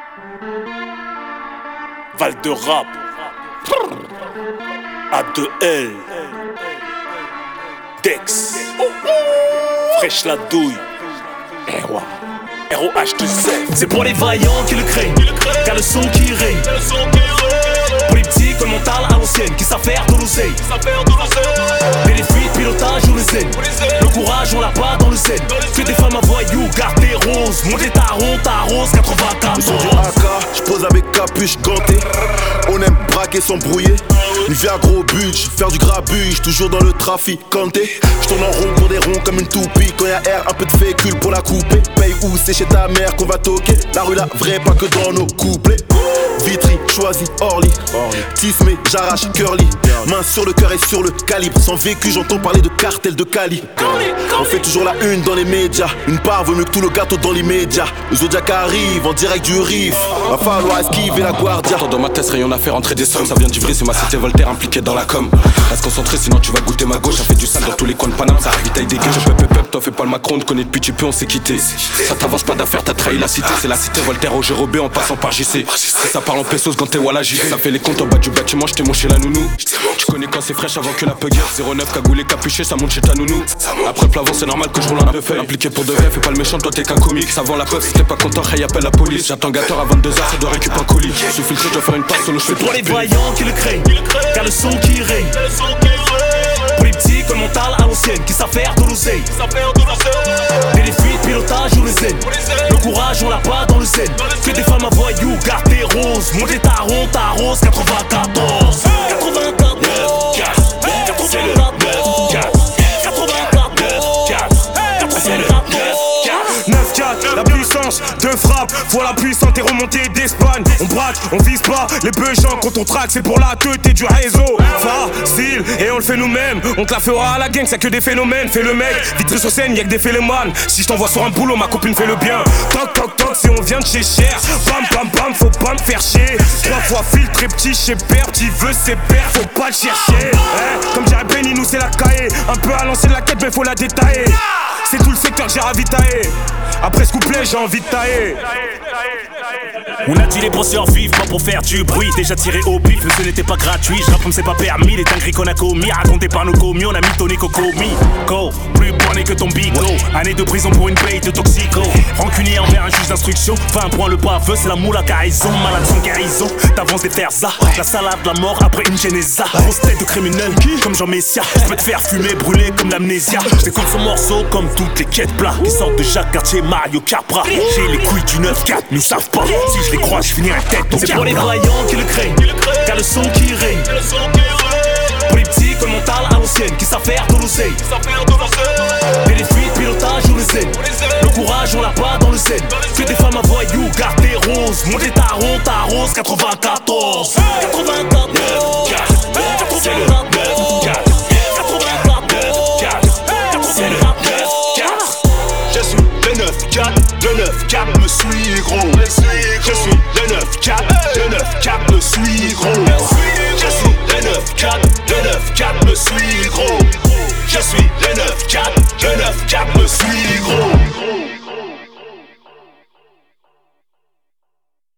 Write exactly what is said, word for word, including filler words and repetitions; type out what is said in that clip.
Val de rap. A deux L. Dex. Fraîche la douille. R O H deux Z. C'est pour les vaillants qui le craignent, car le son qui règne. Pour les petits comme mental à l'ancienne, qui savent faire de l'oseille. Mais les fuites, pilotage ou les zen. Le courage on l'a pas dans le zen. Que des femmes à voyous, garde tes roses. Montez ta ronde, ta rose, quatre-vingt-quatorze. Ils sont du A K, j'pose avec capuche gantée. On aime braquer, s'embrouiller. Une vie à gros budget, faire du grabuge, toujours dans le trafic canté. J'tourne en rond pour des ronds comme une toupie. Quand y'a air, un peu de véhicule pour la couper. Paye où c'est chez ta mère qu'on va toquer. La rue la vraie, pas que dans nos couplets. Vitry, choisi, Orly, Tismé, j'arrache, curly. Main sur le cœur et sur le calibre. Sans vécu, j'entends parler de cartel de Cali. On fait toujours la une dans les médias. Une part vaut mieux que tout le gâteau dans l'immédiat. Le Zodiac arrive en direct du riff. Va falloir esquiver la guardia. Dans ma tête, rien à faire entrer des sommes. Ça vient d'Ivry, c'est ma cité Voltaire impliquée dans la com. Reste concentré, sinon tu vas goûter ma gauche. Ça fait du sale dans tous les coins de Paname, ça ravitaille des gueux. Je pep pep, toi fais pas le Macron, on te connaît depuis tu peux, on s'est quitté. Ça t'avance pas d'affaires, t'as trahi la cité. C'est la cité Voltaire au Gérobé en passant par J C. Ça parle en pesos quand t'es Walla J. Ça fait les comptes en bas du bâtiment, j't'ai mon chez la nounou. Tu connais quand c'est fraîche avant que la peuguère. zéro neuf cagoulé capuché, ça monte chez ta nounou. Après plavant, c'est normal que je roule un peu feuille. Impliqué pour de vrai, fais pas le méchant, toi t'es qu'un comique. Ça vend la peur, si t'es pas content, hey, appelle la police. J'attends gâteur à vingt-deux heures, ça doit récupérer un colis. Sous filtre, je dois faire une passe sur le cheveu. Pour les voyants qui le craignent, car le son qui règne. Pour les petits comme mental à l'ancienne, qui savent faire de l'oseille. Mais les fuites, pilotage ou les zen. Le courage on l'a pas dans le zen. Que des femmes à voyous, garde tes roses. Montez ta ronde, ta rose, quatre-vingt-quatorze. quatre-vingt-quatorze. neuf quatre, la puissance de frappe, voilà puissante et remontée d'Espagne. On braque, on vise pas les beugents quand on traque, c'est pour la tête et du réseau. Facile, et on le fait nous-mêmes. On te la fera à la gang, c'est que des phénomènes. Fais le mec, Vitry sur scène, y'a que des phénomènes. Si je t'envoie sur un boulot, ma copine fait le bien. Toc toc toc, si on vient de chez Cher. Bam bam bam, faut pas me faire chier. Trois fois filtré, petit chez père, petit veut c'est père, faut pas le chercher. Eh, comme dirait Benny, nous c'est la cahier. Un peu à lancer de la quête, mais faut la détailler. C'est tout le secteur que j'ai ravitaillé. Après ce couplet, j'ai envie de tailler. On a dit les brosseurs vivent pas pour faire du bruit. Déjà tiré au pif, mais ce n'était pas gratuit. Je rappe comme c'est pas permis, les dingueries qu'on a commis. Racontés par nos commis, on a mitonné cocomi. Go, plus borné que ton bigo. Année de prison pour une paye de toxico. Rancunier envers un juge d'instruction. vingt points le baveux, c'est la moule à carison. Malade sans guérison, t'avances des terza. La salade, la mort après une genésa. Grosse tête de criminel, comme Jean Messia. Je peux te faire fumer, brûler comme l'amnésia. J'écoute ce morceau comme toutes les quêtes plats qui sortent de Jacques Cartier, Mario Capra. J'ai les couilles du neuf quatre, nous savent pas. Si je les crois, je finirai tête. C'est pour les vaillants qui le craignent, car le son qui règne. Pour les petits comme mental à l'ancienne, qui savent faire de l'oseille. Mais les fuites, pilotage ou les zen. Le courage on l'a pas dans le zen. Que des femmes à voyous, garde tes roses. Montez ta ronde, ta rose, quatre-vingt-quatorze.